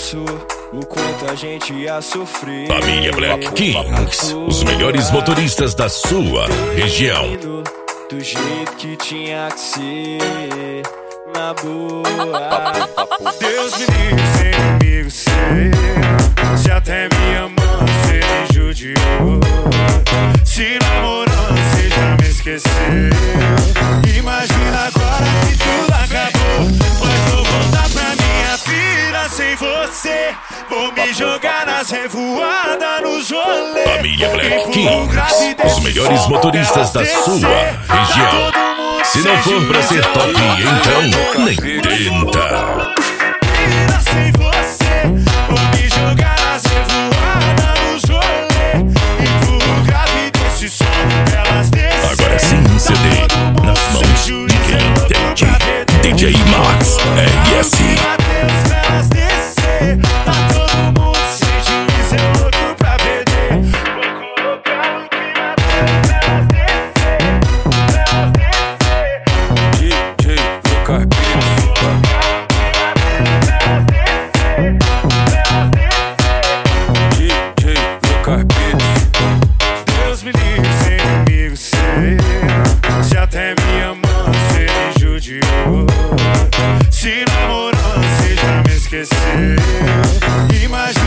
isso, o quanto a gente ia sofrer. Família Black Kings, os melhores motoristas da sua região. Do jeito que tinha que ser, na boa. Deus me livre sem amigo seu. Se até minha mãe cê me judiou. Se namorando cê já me esqueceu. Imagina agora que tudo acabou. Mas vou voltar pra minha vida sem você. Vou me jogar nas revoadas, nos rolês. Família Black Kings, os melhores motoristas da sua região. Se não for pra ser top, então nem tenta. Sem você, vou me jogar nas revoadas, nos rolês. Empurro grave desse som, elas descem. Agora sim um CD nas mãos de quem entende. DJ Max RS. Elas descem, tá todo mundo sem juízo, é louco pra perder. Vou colocar o clima delas, elas descem. DJ Lucas Deus me livre sem amigo seu. Se até minha mãe cê me judiou. Se namorando cê já me esqueceu. Imagina